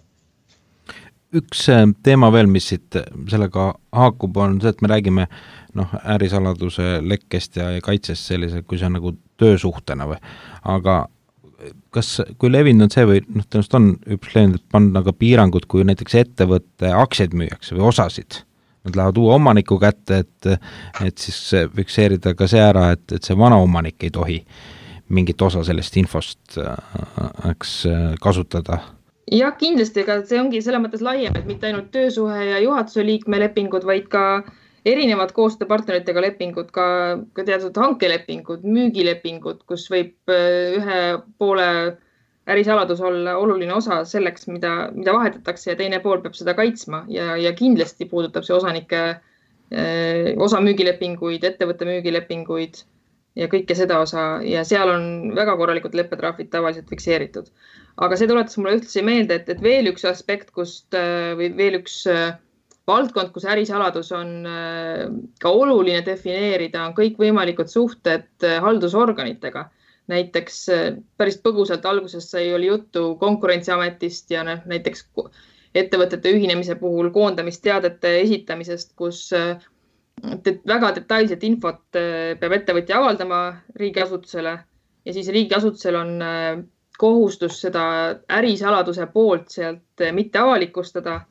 Üks teema veel, mis siit sellega haakub, on see, et me räägime noh, ärisaladuse lekkest ja kaitsest sellise, kui see on nagu töösuhtena või, aga kas, kui levinud on see või noh, tõenäoliselt on üks levinud, et panna ka piirangud, kui näiteks ettevõtte aktsiaid müüakse või osasid, nad lähevad uue omaniku kätte, et, et siis fikseerida ka see ära, et, et see vana omanik ei tohi mingit osa sellest infost eks, kasutada. Ja kindlasti, aga see ongi selle mõttes laiem, et mitte ainult töösuhe ja juhatuse liikme lepingud, vaid ka erinevad koostööpartneritega lepingud, ka, ka teatud hankelepingud, müügilepingud, kus võib ühe poole ärisaladus olla oluline osa selleks, mida, mida vahetatakse ja teine pool peab seda kaitsma ja, ja kindlasti puudutab see osanike eh, osa müügilepinguid, ettevõtte müügilepinguid ja kõike seda osa ja seal on väga korralikud leppetrahvid tavaliselt fikseeritud. Aga see tuletas mulle ühtlasi meelde, et, et veel üks aspekt, kust või veel üks valdkond, kus ärisaladus on ka oluline defineerida, on kõik võimalikud suhted haldusorganitega. Näiteks päris põgusalt alguses sai oli juttu Konkurentsiametist ja näiteks ettevõtete ühinemise puhul koondamisteadete esitamisest, kus väga detailset infot peab ettevõtja avaldama riigiasutusele ja siis riigiasutusel on kohustus seda ärisaladuse poolt sealt mitte avalikustada.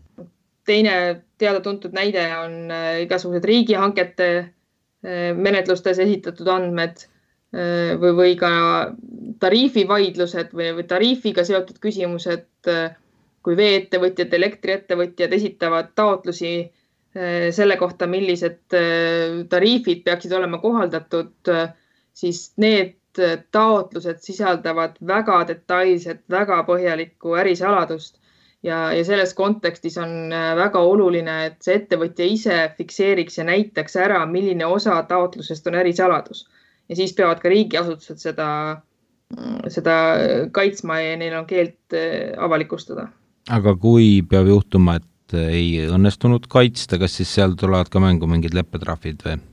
Teine teada-tuntud näide on igasugused riigihangete menetlustes esitatud andmed või, või ka tariifivaidlused või, või tariifiga seotud küsimused, kui vee-ettevõtjad, elektriettevõtjad esitavad taotlusi selle kohta, millised tariifid peaksid olema kohaldatud, siis need taotlused sisaldavad väga detailset, väga põhjalikku ärisaladust ja, ja selles kontekstis on väga oluline, et see ettevõtja ise fikseeriks ja näitaks ära, milline osa taotlusest on ärisaladus. Ja siis peavad ka riigiasutused seda, seda kaitsma ja neil on keeld avalikustada. Aga kui peab juhtuma, et ei õnnestunud kaitsta, kas siis seal tulevad ka mängu mingid leppetrahvid või?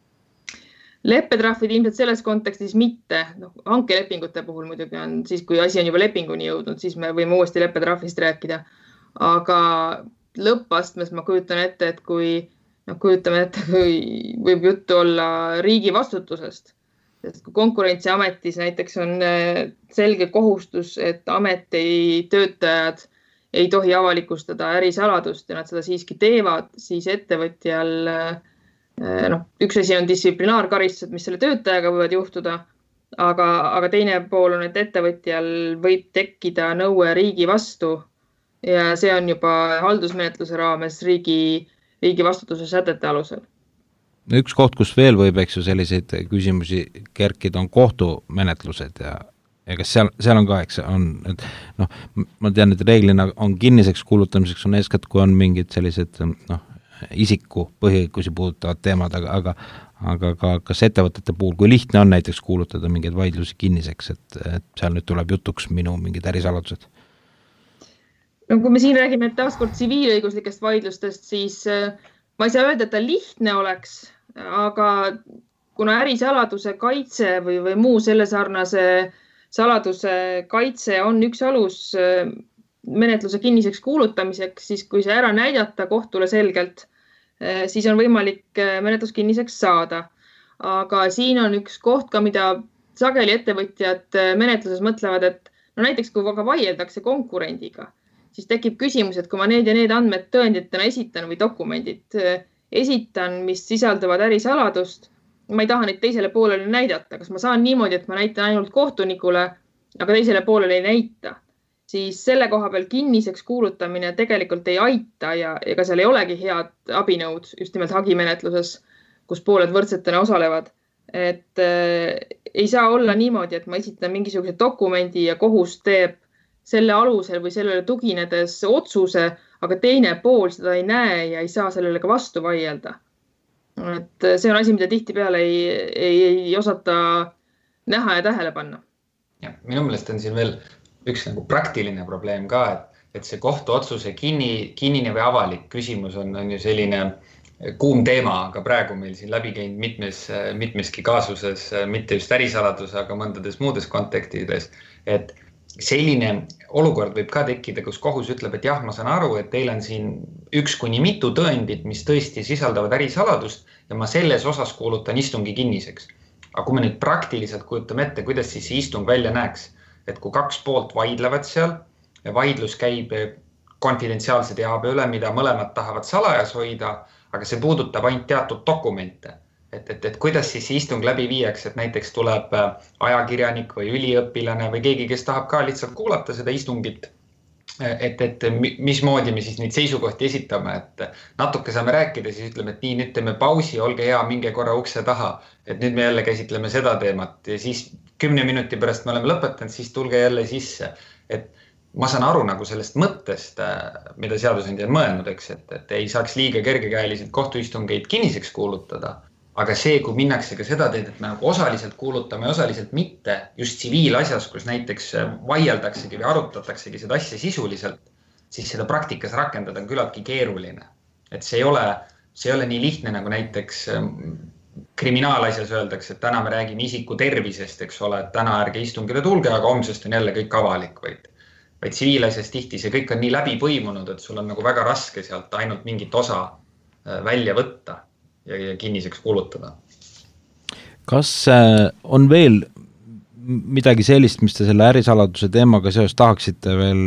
Leppetrahvid ilmselt selles kontekstis mitte. No, hankelepingute puhul muidugi on siis, kui asi on juba lepinguni jõudnud, siis me võime uuesti leppetrahvist rääkida. Aga lõppastmes ma kujutan ette, et kui, no, kujutame ette, kui võib juttu olla riigi vastutusest. Sest kui Konkurentsiametis näiteks on selge kohustus, et ameti töötajad ei tohi avalikustada ärisaladust ja nad seda siiski teevad, siis ettevõtjal no, üks asi on distsiplinaarkaristused, mis selle töötajaga võivad juhtuda, aga, aga teine pool on, et ettevõtjal võib tekkida nõue riigi vastu ja see on juba haldusmenetluse raames riigi, riigi vastutuse sätete alusel. Üks koht, kus veel võib, eks ju, selliseid küsimusi kerkida, on kohtumenetlused ja, ja kas seal, seal on ka, eks on, et noh, ma tean, et reeglina on kinniseks kuulutamiseks on eeskätt, kui on mingid sellised noh, isiku põhiõigusi puudutavad teemad, aga, aga, aga ka kas ettevõtete puhul, kui lihtne on näiteks kuulutada mingeid vaidlusi kinniseks, et, et seal nüüd tuleb jutuks minu mingid ärisaladused? No, kui me siin räägime taaskord tsiviilõiguslikest vaidlustest, siis ma ei saa öelda, et ta lihtne oleks, aga kuna ärisaladuse kaitse või, või muu selle sarnase saladuse kaitse on üks alus menetluse kinniseks kuulutamiseks, siis kui see ära näidata kohtule selgelt, siis on võimalik menetlus kinniseks saada. Aga siin on üks koht ka, mida sageli ettevõtjad menetluses mõtlevad, et no näiteks kui aga vaieldakse konkurendiga, siis tekib küsimus, et kui ma need ja need andmed tõenditena esitan või dokumendid esitan, mis sisaldavad ärisaladust, ma ei taha neid teisele poolele näidata. Kas ma saan niimoodi, et ma näitan ainult kohtunikule, aga teisele poolele ei näita? Siis selle koha peal kinniseks kuulutamine tegelikult ei aita ja ega seal ei olegi head abinõud just nimelt hagimenetluses, kus pooled võrdsetena osalevad. Et äh, ei saa olla niimoodi, et ma esitan mingisuguse dokumendi ja kohus teeb selle alusel või sellele tuginedes otsuse, aga teine pool seda ei näe ja ei saa sellele ka vastu vaielda. Et see on asi, mida tihtipeale ei, ei, ei osata näha ja tähele panna. Ja, minu meelest on siin veel üks nagu praktiline probleem ka, et, et see kohtuotsuse kinni, kinnine või avalik küsimus on, on ju selline kuum teema, aga praegu meil siin läbi käinud mitmes, mitmeski kaasuses, mitte just ärisaladuse, aga mõndades muudes kontekstides, et selline olukord võib ka tekkida, kus kohus ütleb, et jah, ma saan aru, et teil on siin üks kuni mitu tõendit, mis tõesti sisaldavad ärisaladust ja ma selles osas kuulutan istungi kinniseks. Aga kui me nüüd praktiliselt kujutame ette, kuidas siis see istung välja näeks, et kui kaks poolt vaidlevad seal ja vaidlus käib konfidentsiaalse teabe üle, mida mõlemad tahavad salajas hoida, aga see puudutab ainult teatud dokumente. Et, et, et kuidas siis istung läbi viiaks, et näiteks tuleb ajakirjanik või üliõpilane või keegi, kes tahab ka lihtsalt kuulata seda istungit et, et mismoodi me siis neid seisukohti esitame, et natuke saame rääkida, siis ütleme, et nii, nüüd teeme pausi, olge hea, minge korra ukse taha, et nüüd me jälle käsitleme seda teemat ja siis kümne minuti pärast me oleme lõpetanud, siis tulge jälle sisse. Et ma saan aru nagu sellest mõttest, mida seadusandja on mõelnud, eks, et, et ei saaks liiga kergekäeliselt kohtuistungeid kinniseks kuulutada. Aga see, kui minnakse ka seda teed, et me nagu osaliselt kuulutame ja osaliselt mitte, just tsiviilasjas, kus näiteks vaieldaksegi või arutataksegi seda asja sisuliselt, siis seda praktikas rakendada on küllaltki keeruline. Et see ei ole, see ei ole nii lihtne nagu näiteks kriminaalasjas öeldakse, et täna me räägime isiku tervisest, eks ole, et täna ärge istungile tulge, aga homsest on jälle kõik avalik, vaid, vaid tsiviilasjas tihti see kõik on nii läbi põimunud, et sul on nagu väga raske sealt ainult mingit osa välja võtta ja, ja kinniseks kuulutada. Kas on veel midagi sellist, mis te selle ärisaladuse teemaga seos tahaksite veel,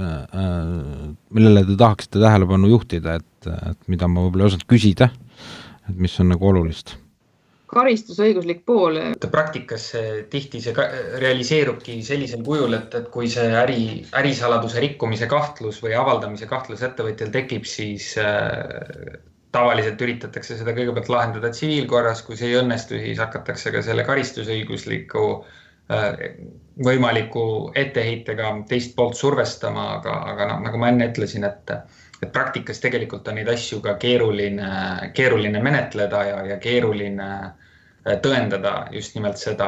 millele te tahaksite tähelepanu juhtida, et, et mida ma võib-olla osanud küsida, et mis on nagu olulist? Karistusõiguslik pool. Praktikas tihti see realiseerubki sellisel kujul, et, et kui see äri, ärisaladuse rikkumise kahtlus või avaldamise kahtlus ettevõtjal tekib, siis äh, tavaliselt üritatakse seda kõigepealt lahendada tsiviilkorras, kui see ei õnnestu, siis hakatakse ka selle karistusõigusliku äh, võimaliku etteheitega teist poolt survestama, aga, aga nagu ma enne ütlesin, et et praktikas tegelikult on neid asju ka keeruline, keeruline menetleda ja, ja keeruline tõendada just nimelt seda,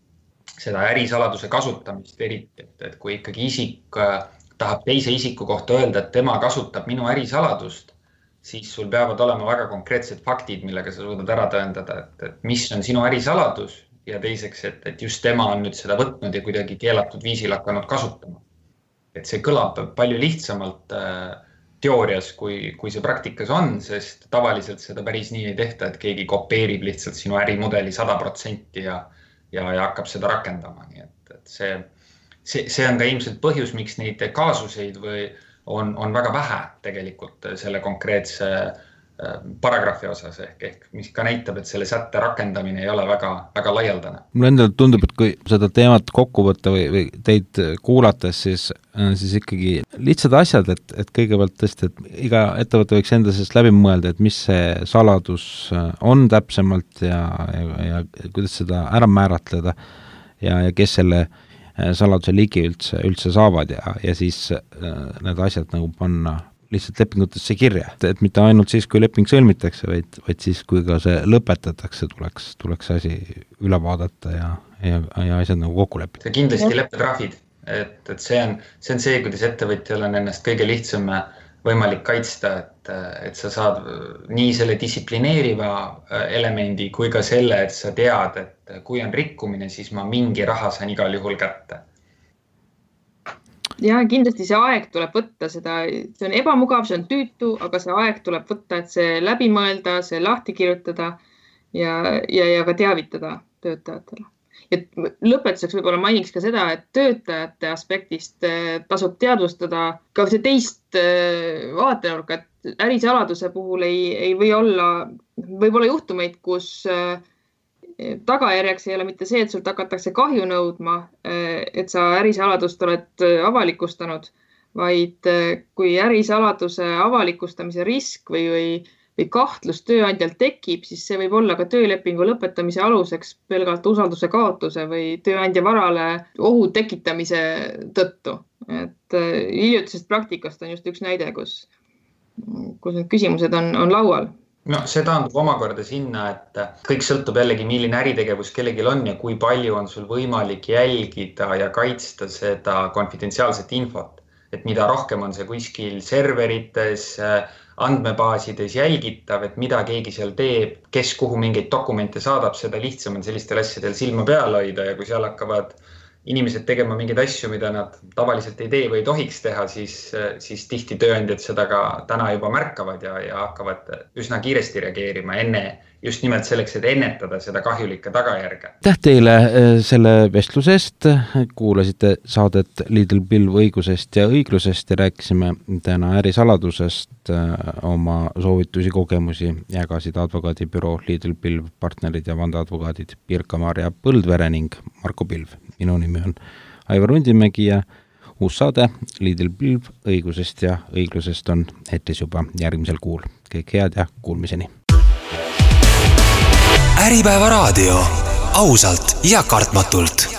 seda ärisaladuse kasutamist eriti, et, et kui ikkagi isik tahab teise isiku kohta öelda, et tema kasutab minu ärisaladust, siis sul peavad olema väga konkreetsed faktid, millega sa suudad ära tõendada, et, et mis on sinu ärisaladus ja teiseks, et, et just tema on nüüd seda võtnud ja kuidagi keelatud viisil hakanud kasutama. Et see kõlab palju lihtsamalt äh, teoorias, kui, kui see praktikas on, sest tavaliselt seda päris nii ei tehta, et keegi kopeerib lihtsalt sinu ärimudeli sada protsenti ja, ja, ja hakkab seda rakendama. Nii et, et see, see, see on ka ilmselt põhjus, miks neid kaasuseid või on, on väga vähe tegelikult selle konkreetse paragrahvi osas ehk, ehk mis ka näitab, et selle sätte rakendamine ei ole väga, väga laialdane. Mulle endale tundub, et kui seda teemat kokku võtta või, või teid kuulates, siis, siis ikkagi lihtsad asjad, et, et kõigepealt tõesti, et iga ettevõte võiks enda sellest läbi mõelda, et mis see saladus on täpsemalt ja, ja, ja kuidas seda ära määratleda ja, ja kes selle saladuse ligi üldse, üldse saavad ja, ja siis need asjad nagu panna lihtsalt lepingutesse kirja, et, et mitte ainult siis, kui leping sõlmitakse, vaid, vaid siis, kui ka see lõpetatakse, tuleks, tuleks asi üle vaadata ja, ja, ja asjad nagu kokku leppida. Kindlasti leppetrahvid, et, et see on, see on see, kuidas ettevõtjal on ennast kõige lihtsam võimalik kaitsta, et, et sa saad nii selle distsiplineeriva elemendi kui ka selle, et sa tead, et kui on rikkumine, siis ma mingi raha saan igal juhul kätte. Ja kindlasti see aeg tuleb võtta, seda, see on ebamugav, see on tüütu, aga see aeg tuleb võtta, et see läbi mõelda, see lahti kirjutada ja, ja, ja ka teavitada töötajatele. Ja lõpetuseks võib-olla mainiks ka seda, et töötajate aspektist tasub teadvustada ka see teist vaatenurka, et ärisaladuse puhul ei, ei või olla, võib olla juhtumeid, kus tagajärjeks ei ole mitte see, et sult hakatakse kahju nõudma, et sa ärisaladust oled avalikustanud, vaid kui ärisaladuse avalikustamise risk või, või, või kahtlus tööandjal tekib, siis see võib olla ka töölepingu lõpetamise aluseks pelgalt usalduse kaotuse või tööandja varale ohu tekitamise tõttu. Et hiljutisest praktikast on just üks näide, kus, kus need küsimused on, on laual. No see taandub omakorda sinna, et kõik sõltub jällegi, milline äritegevus kellegil on ja kui palju on sul võimalik jälgida ja kaitsta seda konfidentsiaalset infot. Et mida rohkem on see kuskil serverites, andmebaasides jälgitav, et mida keegi seal teeb, kes kuhu mingeid dokumente saadab, seda lihtsam on sellistel asjadel silma peal hoida ja kui seal hakkavad inimesed tegema mingeid asju, mida nad tavaliselt ei tee või ei tohiks teha, siis, siis tihti tööandjad seda ka täna juba märkavad ja, ja hakkavad üsna kiiresti reageerima enne just nimelt selleks, et ennetada seda kahjulikke tagajärge. Täh teile selle vestlusest, kuulasite saadet Lidl Pilv õigusest ja õiglusest ja rääkisime täna ärisaladusest, oma soovitusi, kogemusi jagasid advokaadibüroo Lidl Pilv partnerid ja vandeadvokaadid Pirka-Maarja Põldvere ning Marko Pilv. Minu nimi on Aivar Rundimägi ja uus saade Lidl Pilv õigusest ja õiglusest on eetris juba järgmisel kuul. Kõik head ja kuulmiseni. Äripäeva raadio. Ausalt ja kartmatult.